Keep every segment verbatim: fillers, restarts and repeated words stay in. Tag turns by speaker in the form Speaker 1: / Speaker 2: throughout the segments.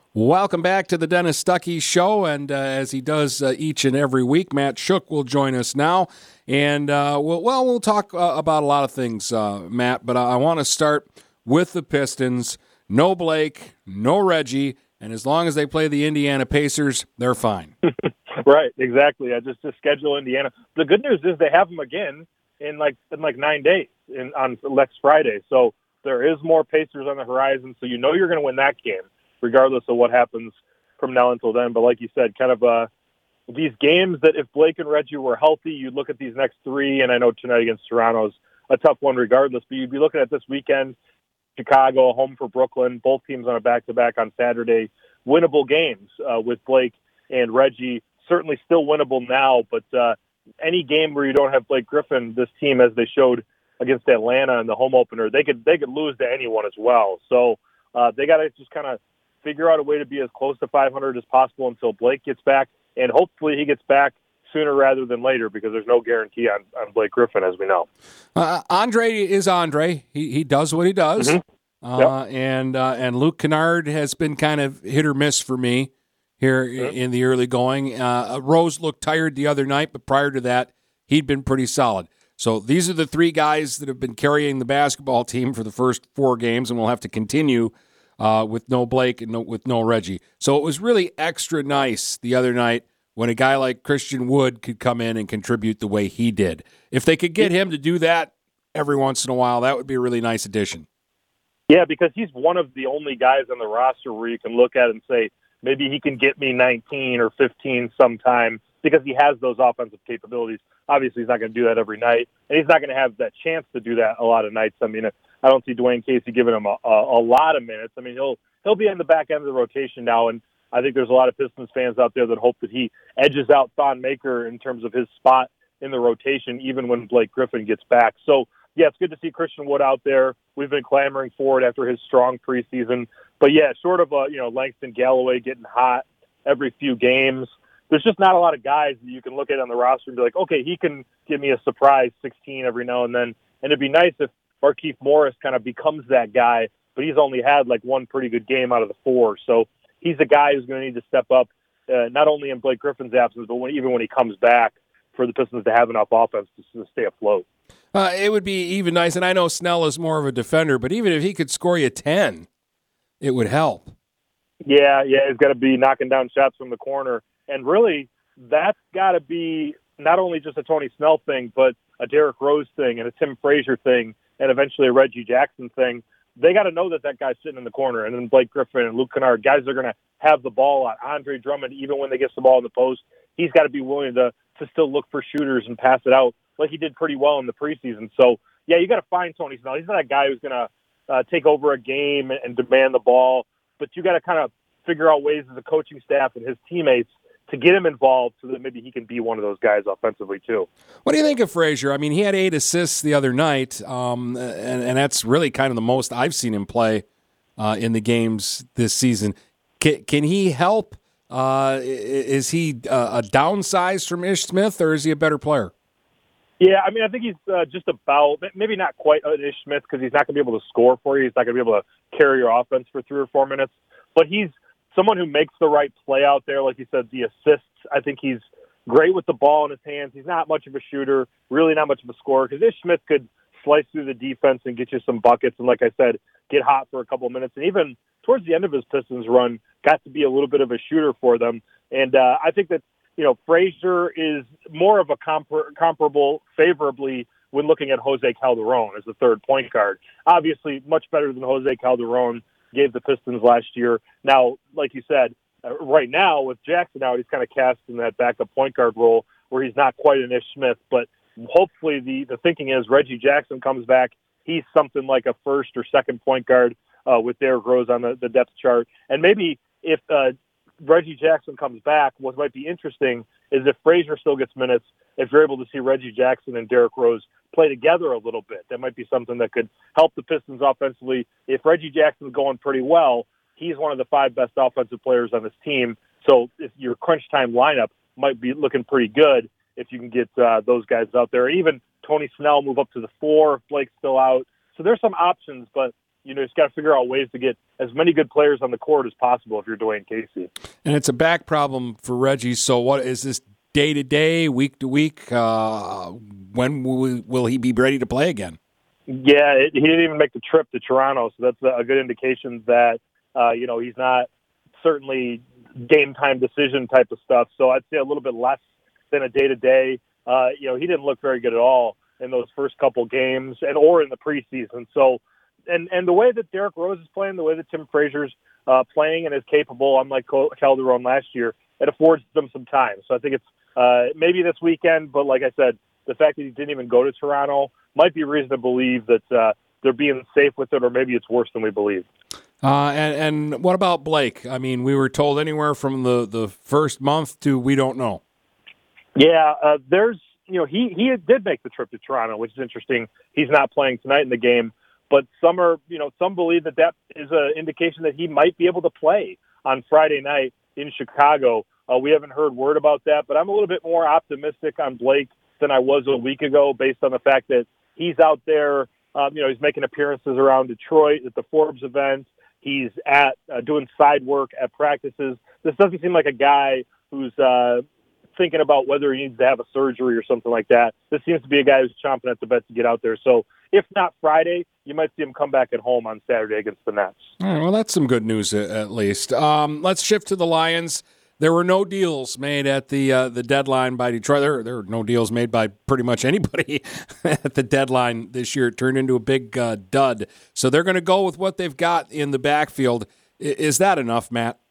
Speaker 1: Welcome back to the Dennis Stuckey Show, and uh, as he does uh, each and every week, Matt Shook will join us now, and uh, we'll, well, we'll talk uh, about a lot of things, uh, Matt, but I, I want to start with the Pistons. No Blake, no Reggie, and as long as they play the Indiana Pacers, they're fine.
Speaker 2: Right, exactly. I just, just schedule Indiana. The good news is they have them again in like in like nine days in, on next Friday, so there is more Pacers on the horizon, so you know you're going to win that game, regardless of what happens from now until then. But like you said, kind of uh, these games that if Blake and Reggie were healthy, you'd look at these next three, and I know tonight against Toronto is a tough one regardless, but you'd be looking at this weekend, Chicago, home for Brooklyn, both teams on a back-to-back on Saturday, winnable games uh, with Blake and Reggie, certainly still winnable now, but uh, any game where you don't have Blake Griffin, this team, as they showed against Atlanta in the home opener, they could they could lose to anyone as well. So uh, they got to just kind of figure out a way to be as close to five hundred as possible until Blake gets back, and hopefully he gets back sooner rather than later because there's no guarantee on, on Blake Griffin, as we know.
Speaker 1: Uh, Andre is Andre. He he does what he does.
Speaker 2: Mm-hmm.
Speaker 1: Uh,
Speaker 2: yep.
Speaker 1: And uh, and Luke Kennard has been kind of hit or miss for me here mm-hmm. in the early going. Uh, Rose looked tired the other night, but prior to that, he'd been pretty solid. So these are the three guys that have been carrying the basketball team for the first four games, and we'll have to continue uh, with no Blake and no, with no Reggie. So it was really extra nice the other night when a guy like Christian Wood could come in and contribute the way he did. If they could get him to do that every once in a while, that would be a really nice addition.
Speaker 2: Yeah, because he's one of the only guys on the roster where you can look at and say, maybe he can get me nineteen or fifteen sometime because he has those offensive capabilities. Obviously, he's not going to do that every night, and he's not going to have that chance to do that a lot of nights. I mean, I don't see Dwayne Casey giving him a, a, a lot of minutes. I mean, he'll he'll be in the back end of the rotation now, and I think there's a lot of Pistons fans out there that hope that he edges out Thon Maker in terms of his spot in the rotation, even when Blake Griffin gets back. So, yeah, it's good to see Christian Wood out there. We've been clamoring for it after his strong preseason. But, yeah, short of, uh, you know, Langston Galloway getting hot every few games, there's just not a lot of guys that you can look at on the roster and be like, okay, he can give me a surprise sixteen every now and then. And it'd be nice if Markieff Morris kind of becomes that guy, but he's only had like one pretty good game out of the four. So he's a guy who's going to need to step up, uh, not only in Blake Griffin's absence, but when, even when he comes back for the Pistons to have enough offense to, to stay afloat.
Speaker 1: Uh, it would be even nice, and I know Snell is more of a defender, but even if he could score you ten, it would help.
Speaker 2: Yeah, yeah, he's got to be knocking down shots from the corner. And really, that's got to be not only just a Tony Snell thing, but a Derrick Rose thing and a Tim Frazier thing and eventually a Reggie Jackson thing. They got to know that that guy's sitting in the corner. And then Blake Griffin and Luke Kennard, guys are going to have the ball on. Andre Drummond, even when they get the ball in the post, he's got to be willing to, to still look for shooters and pass it out like he did pretty well in the preseason. So, yeah, you got to find Tony Snell. He's not a guy who's going to uh, take over a game and, and demand the ball, but you got to kind of figure out ways as a coaching staff and his teammates to get him involved so that maybe he can be one of those guys offensively too.
Speaker 1: What do you think of Frazier? I mean, he had eight assists the other night, um, and, and that's really kind of the most I've seen him play uh, in the games this season. Can, can he help? Uh, is he uh, a downsize from Ish Smith, or is he a better player?
Speaker 2: Yeah, I mean, I think he's uh, just about, maybe not quite an Ish Smith because he's not going to be able to score for you. He's not going to be able to carry your offense for three or four minutes. But he's someone who makes the right play out there. Like you said, the assists, I think he's great with the ball in his hands. He's not much of a shooter, really not much of a scorer, because Ish Smith could slice through the defense and get you some buckets. And like I said, get hot for a couple of minutes. And even towards the end of his Pistons run, got to be a little bit of a shooter for them. And uh, I think that, you know, Frazier is more of a compar- comparable favorably when looking at Jose Calderon as the third point guard. Obviously, much better than Jose Calderon gave the Pistons last year. Now, like you said, uh, right now with Jackson out, he's kind of cast in that backup point guard role where he's not quite an Ish Smith. But hopefully the, the thinking is Reggie Jackson comes back. He's something like a first or second point guard uh, with Derrick Rose on the, the depth chart. And maybe if uh, Reggie Jackson comes back, what might be interesting is if Frazier still gets minutes, if you're able to see Reggie Jackson and Derrick Rose play together a little bit, that might be something that could help the Pistons offensively. If Reggie Jackson's going pretty well, he's one of the five best offensive players on this team. So if your crunch time lineup might be looking pretty good if you can get uh, those guys out there. Even Tony Snell move up to the four if Blake's still out. So there's some options, but you know, just got to figure out ways to get as many good players on the court as possible if you're Dwayne Casey.
Speaker 1: And it's a back problem for Reggie. So what is this day to day, week to week? Uh, when will, will he be ready to play again?
Speaker 2: Yeah, it, he didn't even make the trip to Toronto, so that's a good indication that, uh, you know, he's not certainly game time decision type of stuff. So I'd say a little bit less than a day to day. Uh, you know, he didn't look very good at all in those first couple games and or in the preseason. So, and and the way that Derrick Rose is playing, the way that Tim Frazier's uh, playing and is capable, unlike Calderon last year, it affords them some time. So I think it's uh, maybe this weekend, but like I said, the fact that he didn't even go to Toronto might be reason to believe that uh, they're being safe with it, or maybe it's worse than we believe.
Speaker 1: Uh, and, and what about Blake? I mean, we were told anywhere from the, the first month to we don't know.
Speaker 2: Yeah, uh, there's, you know, he, he did make the trip to Toronto, which is interesting. He's not playing tonight in the game, but some are, you know, some believe that that is an indication that he might be able to play on Friday night in Chicago. Uh, we haven't heard word about that, but I'm a little bit more optimistic on Blake than I was a week ago based on the fact that he's out there, um, you know, he's making appearances around Detroit at the Forbes event. He's at uh, doing side work at practices. This doesn't seem like a guy who's uh, thinking about whether he needs to have a surgery or something like that. This seems to be a guy who's chomping at the bit to get out there. So if not Friday, you might see him come back at home on Saturday against the Nets.
Speaker 1: All right, well, that's some good news at least. Um, let's shift to the Lions. There were no deals made at the uh, the deadline by Detroit. There, there were no deals made by pretty much anybody at the deadline this year. It turned into a big uh, dud. So they're going to go with what they've got in the backfield. Is that enough, Matt?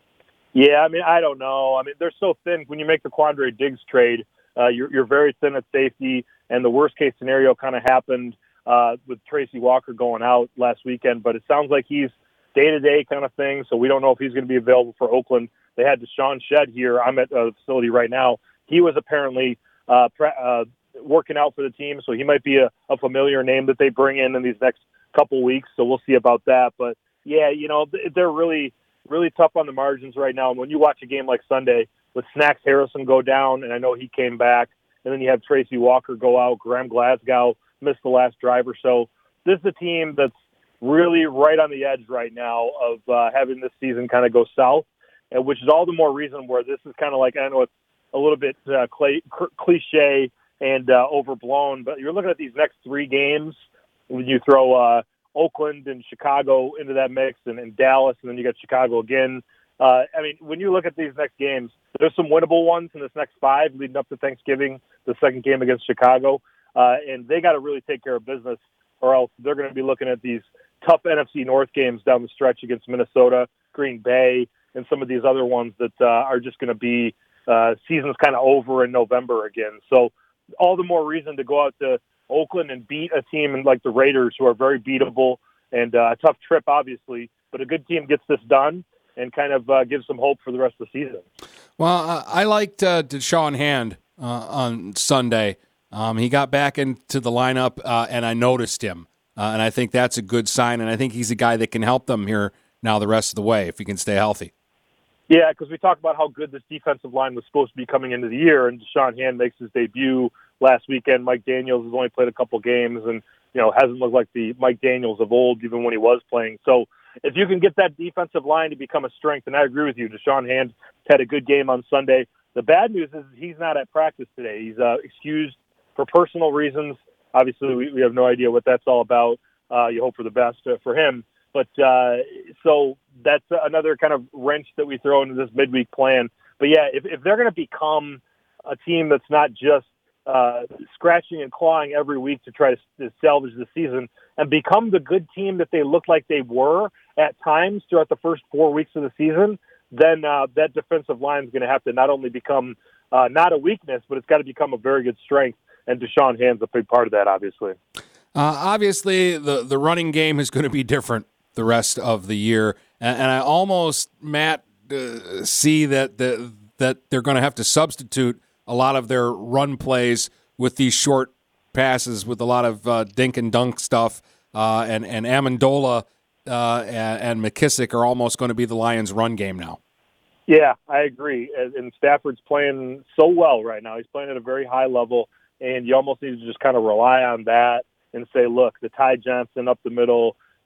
Speaker 2: Yeah, I mean, I don't know. I mean, they're so thin. When you make the Quandre Diggs trade, uh, you're, you're very thin at safety, and the worst-case scenario kind of happened uh, with Tracy Walker going out last weekend. But it sounds like he's day-to-day kind of thing, so we don't know if he's going to be available for Oakland. They had Deshaun Shedd here. I'm at the facility right now. He was apparently uh, pre- uh, working out for the team, so he might be a, a familiar name that they bring in in these next couple weeks, so we'll see about that. But, yeah, you know, they're really, really tough on the margins right now. And when you watch a game like Sunday with Snacks Harrison go down, and I know he came back, and then you have Tracy Walker go out, Graham Glasgow missed the last drive or so. This is a team that's really right on the edge right now of uh, having this season kind of go south. And which is all the more reason where this is kind of like, I know it's a little bit uh, cl- cliche and uh, overblown, but you're looking at these next three games when you throw uh, Oakland and Chicago into that mix and, and Dallas, and then you got Chicago again. Uh, I mean, when you look at these next games, there's some winnable ones in this next five leading up to Thanksgiving, the second game against Chicago, uh, and they got to really take care of business or else they're going to be looking at these tough N F C North games down the stretch against Minnesota, Green Bay, and some of these other ones that uh, are just going to be uh, seasons kind of over in November again. So all the more reason to go out to Oakland and beat a team like the Raiders, who are very beatable, and uh, a tough trip, obviously. But a good team gets this done and kind of uh, gives some hope for the rest of the season.
Speaker 1: Well, uh, I liked uh, Deshaun Hand uh, on Sunday. Um, he got back into the lineup, uh, and I noticed him. Uh, and I think that's a good sign, and I think he's a guy that can help them here now the rest of the way if he can stay healthy.
Speaker 2: Yeah, because we talked about how good this defensive line was supposed to be coming into the year, and Deshaun Hand makes his debut last weekend. Mike Daniels has only played a couple games and, you know, hasn't looked like the Mike Daniels of old even when he was playing. So if you can get that defensive line to become a strength, and I agree with you, Deshaun Hand had a good game on Sunday. The bad news is he's not at practice today. He's uh, excused for personal reasons. Obviously, we, we have no idea what that's all about. Uh, you hope for the best uh, for him. But uh, so that's another kind of wrench that we throw into this midweek plan. But, yeah, if, if they're going to become a team that's not just uh, scratching and clawing every week to try to, to salvage the season and become the good team that they looked like they were at times throughout the first four weeks of the season, then uh, that defensive line is going to have to not only become uh, not a weakness, but it's got to become a very good strength. And Deshaun Hand's a big part of that, obviously.
Speaker 1: Uh, obviously, the, the running game is going to be different the rest of the year. And, and I almost, Matt, uh, see that the, that they're going to have to substitute a lot of their run plays with these short passes with a lot of uh, dink and dunk stuff. Uh, and, and Amendola uh, and, and McKissick are almost going to be the Lions' run game now.
Speaker 2: Yeah, I agree. And, and Stafford's playing so well right now. He's playing at a very high level, and you almost need to just kind of rely on that and say, look, the Ty Johnson up the middle,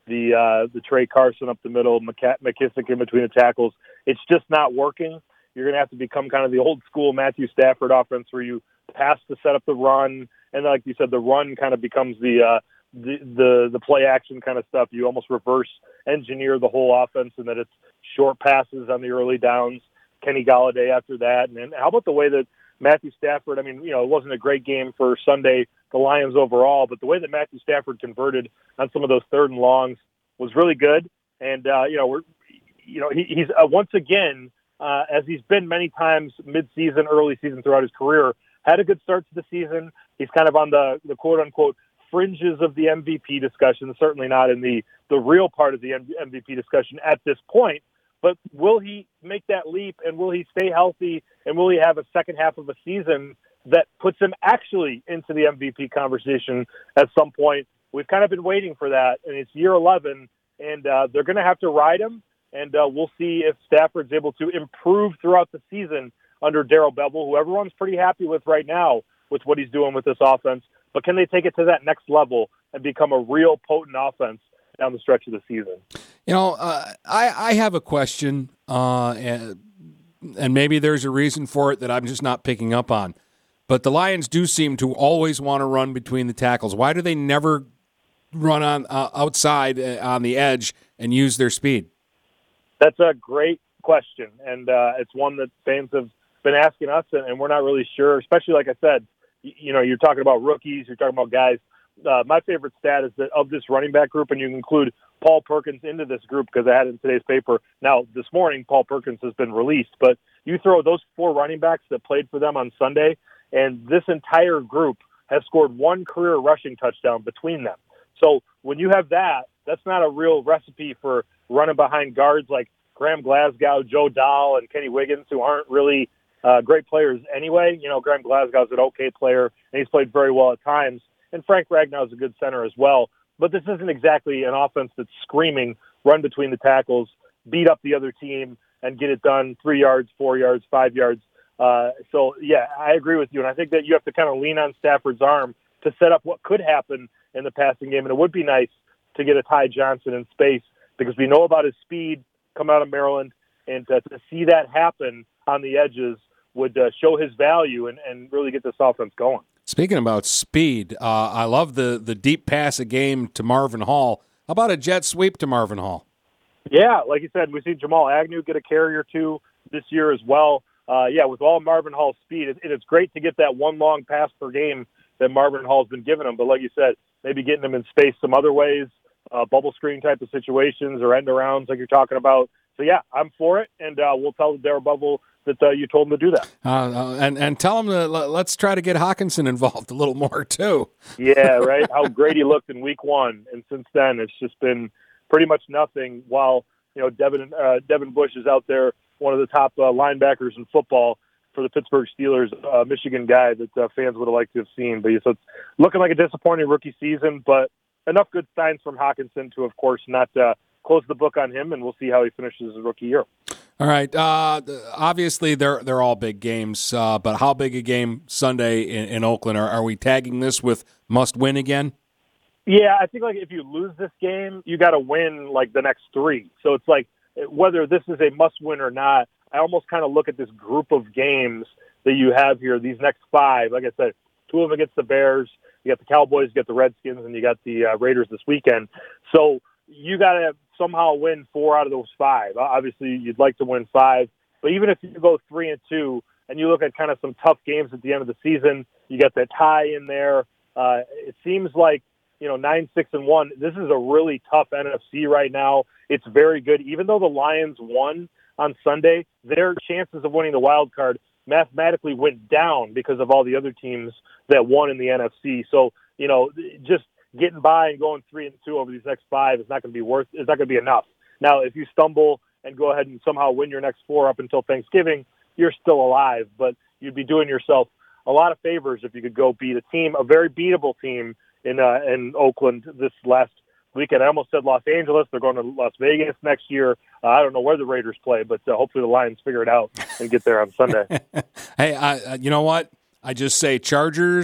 Speaker 2: the uh, the Trey Carson up the middle, McC- McKissick in between the tackles. It's just not working. You're going to have to become kind of the old school Matthew Stafford offense where you pass to set up the run, and like you said, the run kind of becomes the uh, the, the the play action kind of stuff. You almost reverse engineer the whole offense, and that it's short passes on the early downs. Kenny Golladay after that, and, and how about the way that Matthew Stafford, I mean, you know, it wasn't a great game for Sunday, the Lions overall, but the way that Matthew Stafford converted on some of those third and longs was really good. And, uh, you know, we're, you know, he, he's uh, once again, uh, as he's been many times mid-season, early season throughout his career, had a good start to the season. He's kind of on the, the quote-unquote fringes of the M V P discussion, certainly not in the, the real part of the M V P discussion at this point. But will he make that leap, and will he stay healthy, and will he have a second half of a season that puts him actually into the M V P conversation at some point? We've kind of been waiting for that, and it's year eleven, and uh, they're going to have to ride him, and uh, we'll see if Stafford's able to improve throughout the season under Darrell Bevell, who everyone's pretty happy with right now with what he's doing with this offense. But can they take it to that next level and become a real potent offense down the stretch of the season?
Speaker 1: You know, uh, I, I have a question, uh, and, and maybe there's a reason for it that I'm just not picking up on. But the Lions do seem to always want to run between the tackles. Why do they never run on uh, outside uh, on the edge and use their speed?
Speaker 2: That's a great question, and uh, it's one that fans have been asking us, and, and we're not really sure, especially, like I said, you, you know, you're talking about rookies, you're talking about guys. Uh, my favorite stat is that of this running back group, and you can include Paul Perkins into this group because I had it in today's paper. Now, this morning, Paul Perkins has been released, but you throw those four running backs that played for them on Sunday, and this entire group has scored one career rushing touchdown between them. So when you have that, that's not a real recipe for running behind guards like Graham Glasgow, Joe Dahl, and Kenny Wiggins, who aren't really uh, great players anyway. You know, Graham Glasgow's an okay player, and he's played very well at times. And Frank Ragnow is a good center as well. But this isn't exactly an offense that's screaming, run between the tackles, beat up the other team, and get it done three yards, four yards, five yards. Uh, so, yeah, I agree with you. And I think that you have to kind of lean on Stafford's arm to set up what could happen in the passing game. And it would be nice to get a Ty Johnson in space because we know about his speed coming out of Maryland. And to, to see that happen on the edges would uh, show his value and, and really get this offense going.
Speaker 1: Speaking about speed, uh, I love the, the deep pass a game to Marvin Hall. How about a jet sweep to Marvin Hall?
Speaker 2: Yeah, like you said, we've seen Jamal Agnew get a carry or two this year as well. Uh, yeah, with all Marvin Hall's speed, it, it's great to get that one long pass per game that Marvin Hall's been giving him. But like you said, maybe getting him in space some other ways, uh, bubble screen type of situations or end arounds like you're talking about. So, yeah, I'm for it, and uh, we'll tell Darrell Bevell that uh, you told him to do that.
Speaker 1: Uh, uh, and, and tell him to let's try to get Hockenson involved a little more, too.
Speaker 2: Yeah, right, how great he looked in week one. And since then, it's just been pretty much nothing while, you know, Devin, uh, Devin Bush is out there, one of the top uh, linebackers in football for the Pittsburgh Steelers, uh, Michigan guy that uh, fans would have liked to have seen. But so it's looking like a disappointing rookie season, but enough good signs from Hockenson to, of course, not uh, close the book on him, and we'll see how he finishes his rookie year.
Speaker 1: All right. Uh, obviously, they're they're all big games, uh, but how big a game Sunday in, in Oakland? Are, are we tagging this with must win again?
Speaker 2: Yeah, I think like if you lose this game, you got to win like the next three. So it's like whether this is a must win or not, I almost kind of look at this group of games that you have here, these next five. Like I said, two of them against the Bears. You got the Cowboys, you got the Redskins, and you got the uh, Raiders this weekend. So you got to somehow win four out of those five. Obviously, you'd like to win five. But even if you go three and two, and you look at kind of some tough games at the end of the season, you got that tie in there. Uh, it seems like, you know, nine, six, and one. This is a really tough N F C right now. It's very good. Even though the Lions won on Sunday, their chances of winning the wild card mathematically went down because of all the other teams that won in the N F C. So, you know, just getting by and going three and two over these next five is not going to be worth. It's not going to be enough. Now, if you stumble and go ahead and somehow win your next four up until Thanksgiving, you're still alive. But you'd be doing yourself a lot of favors if you could go beat a team, a very beatable team in uh, in Oakland this last weekend. I almost said Los Angeles. They're going to Las Vegas next year. Uh, I don't know where the Raiders play, but uh, hopefully the Lions figure it out and get there on Sunday.
Speaker 1: Hey, I, uh, you know what? I just say Chargers,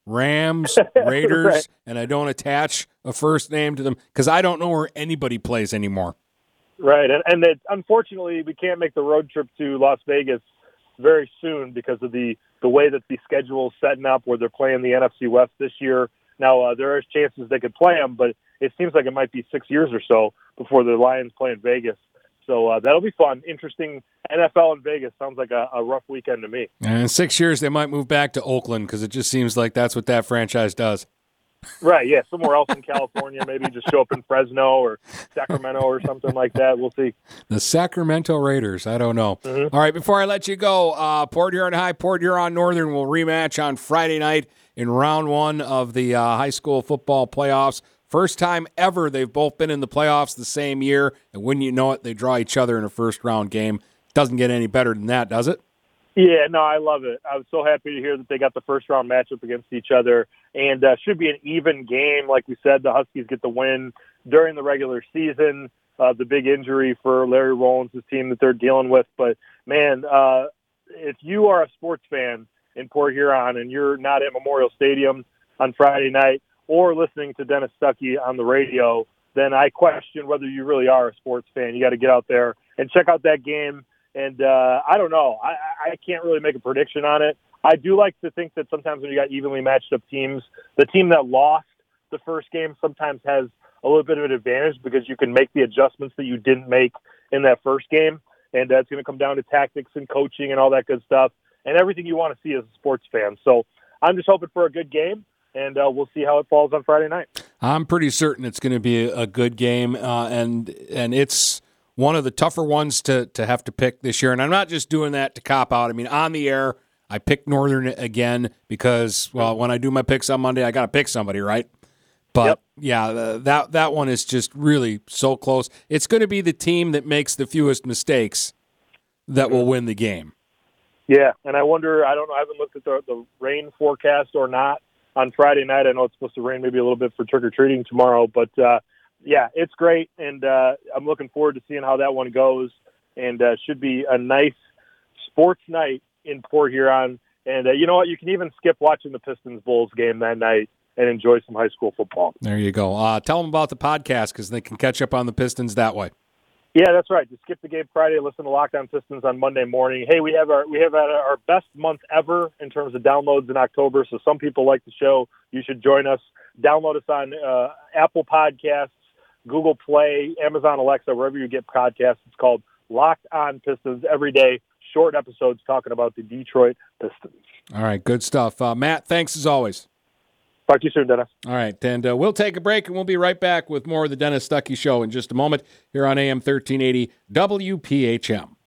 Speaker 1: Rams, Raiders,
Speaker 2: right.
Speaker 1: and I don't attach a first name to them because I don't know where anybody plays anymore.
Speaker 2: Right, and, and it, unfortunately, we can't make the road trip to Las Vegas very soon because of the, the way that the schedule is setting up where they're playing the N F C West this year. Now, uh, there is chances they could play them, but it seems like it might be six years or so before the Lions play in Vegas. So uh, that'll be fun. Interesting. N F L in Vegas sounds like a, a rough weekend to me.
Speaker 1: And in six years, they might move back to Oakland because it just seems like that's what that franchise does.
Speaker 2: Right, yeah, somewhere else in California, maybe just show up in Fresno or Sacramento or something like that. We'll see.
Speaker 1: The Sacramento Raiders, I don't know. Mm-hmm. All right, before I let you go, uh, Port Huron High, Port Huron Northern will rematch on Friday night in round one of the uh, high school football playoffs. First time ever they've both been in the playoffs the same year, and wouldn't you know it, they draw each other in a first-round game. Doesn't get any better than that, does it?
Speaker 2: Yeah, no, I love it. I was so happy to hear that they got the first-round matchup against each other, and uh, should be an even game. Like we said, the Huskies get the win during the regular season. Uh, the big injury for Larry Rollins' team that they're dealing with. But, man, uh, if you are a sports fan in Port Huron and you're not at Memorial Stadium on Friday night or listening to Dennis Stuckey on the radio, then I question whether you really are a sports fan. You got to get out there and check out that game. And uh, I don't know. I, I can't really make a prediction on it. I do like to think that sometimes when you got evenly matched up teams, the team that lost the first game sometimes has a little bit of an advantage because you can make the adjustments that you didn't make in that first game. And uh, it's going to come down to tactics and coaching and all that good stuff and everything you want to see as a sports fan. So I'm just hoping for a good game, and uh, we'll see how it falls on Friday night.
Speaker 1: I'm pretty certain it's going to be a good game, uh, and and it's one of the tougher ones to, to have to pick this year. And I'm not just doing that to cop out. I mean, on the air, I picked Northern again because, well, when I do my picks on Monday, I got to pick somebody, right? But, yep. yeah, the, that that one is just really so close. It's going to be the team that makes the fewest mistakes that will win the game.
Speaker 2: Yeah, and I wonder, I don't know, I haven't looked at the, the rain forecast or not on Friday night. I know it's supposed to rain maybe a little bit for trick-or-treating tomorrow, but, uh, yeah, it's great, and uh, I'm looking forward to seeing how that one goes, and uh, should be a nice sports night in Port Huron. And uh, you know what? You can even skip watching the Pistons-Bulls game that night and enjoy some high school football.
Speaker 1: There you go. Uh, tell them about the podcast because they can catch up on the Pistons that way.
Speaker 2: Yeah, that's right. Just skip the game Friday, listen to Locked On Pistons on Monday morning. Hey, we have our we have our best month ever in terms of downloads in October, so some people like the show. You should join us. Download us on uh, Apple Podcasts, Google Play, Amazon Alexa, wherever you get podcasts. It's called Locked On Pistons. Every day, short episodes talking about the Detroit Pistons.
Speaker 1: All right, good stuff. Uh, Matt, thanks as always.
Speaker 2: Talk to you soon, Dennis.
Speaker 1: All right, and uh, we'll take a break, and we'll be right back with more of the Dennis Stuckey Show in just a moment here on A M thirteen eighty W P H M.